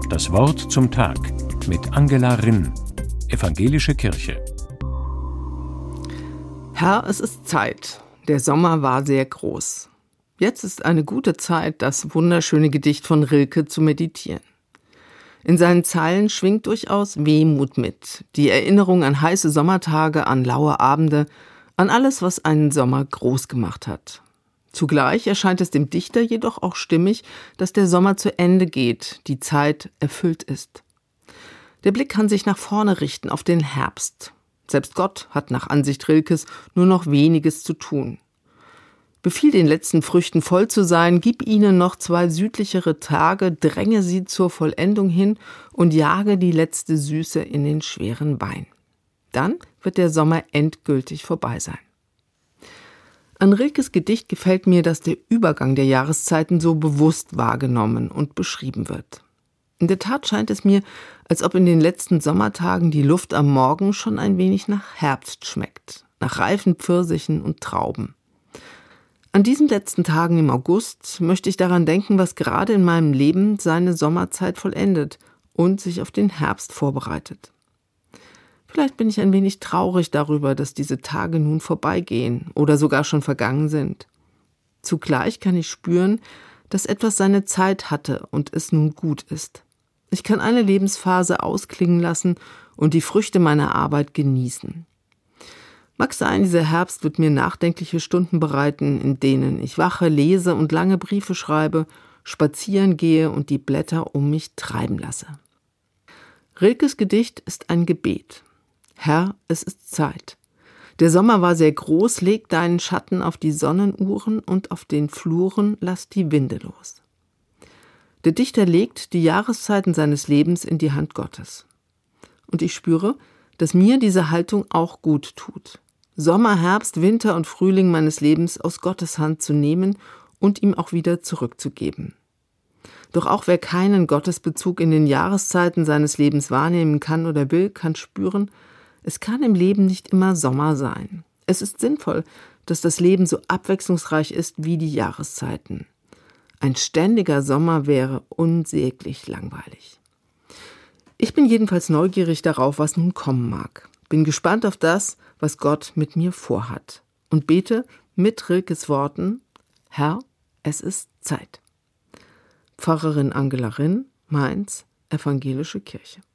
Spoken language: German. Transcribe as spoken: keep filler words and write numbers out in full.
Das Wort zum Tag mit Angela Rinn, Evangelische Kirche. Herr, es ist Zeit. Der Sommer war sehr groß. Jetzt ist eine gute Zeit, das wunderschöne Gedicht von Rilke zu meditieren. In seinen Zeilen schwingt durchaus Wehmut mit. Die Erinnerung an heiße Sommertage, an laue Abende, an alles, was einen Sommer groß gemacht hat. Zugleich erscheint es dem Dichter jedoch auch stimmig, dass der Sommer zu Ende geht, die Zeit erfüllt ist. Der Blick kann sich nach vorne richten, auf den Herbst. Selbst Gott hat nach Ansicht Rilkes nur noch weniges zu tun. Befiehl den letzten Früchten voll zu sein, gib ihnen noch zwei südlichere Tage, dränge sie zur Vollendung hin und jage die letzte Süße in den schweren Wein. Dann wird der Sommer endgültig vorbei sein. An Rilkes Gedicht gefällt mir, dass der Übergang der Jahreszeiten so bewusst wahrgenommen und beschrieben wird. In der Tat scheint es mir, als ob in den letzten Sommertagen die Luft am Morgen schon ein wenig nach Herbst schmeckt, nach reifen Pfirsichen und Trauben. An diesen letzten Tagen im August möchte ich daran denken, was gerade in meinem Leben seine Sommerzeit vollendet und sich auf den Herbst vorbereitet. Vielleicht bin ich ein wenig traurig darüber, dass diese Tage nun vorbeigehen oder sogar schon vergangen sind. Zugleich kann ich spüren, dass etwas seine Zeit hatte und es nun gut ist. Ich kann eine Lebensphase ausklingen lassen und die Früchte meiner Arbeit genießen. Mag sein, dieser Herbst wird mir nachdenkliche Stunden bereiten, in denen ich wache, lese und lange Briefe schreibe, spazieren gehe und die Blätter um mich treiben lasse. Rilkes Gedicht ist ein Gebet. Herr, es ist Zeit. Der Sommer war sehr groß, leg deinen Schatten auf die Sonnenuhren und auf den Fluren lass die Winde los. Der Dichter legt die Jahreszeiten seines Lebens in die Hand Gottes. Und ich spüre, dass mir diese Haltung auch gut tut. Sommer, Herbst, Winter und Frühling meines Lebens aus Gottes Hand zu nehmen und ihm auch wieder zurückzugeben. Doch auch wer keinen Gottesbezug in den Jahreszeiten seines Lebens wahrnehmen kann oder will, kann spüren, es kann im Leben nicht immer Sommer sein. Es ist sinnvoll, dass das Leben so abwechslungsreich ist wie die Jahreszeiten. Ein ständiger Sommer wäre unsäglich langweilig. Ich bin jedenfalls neugierig darauf, was nun kommen mag. Bin gespannt auf das, was Gott mit mir vorhat. Und bete mit Rilkes Worten: Herr, es ist Zeit. Pfarrerin Angela Rinn, Mainz, Evangelische Kirche.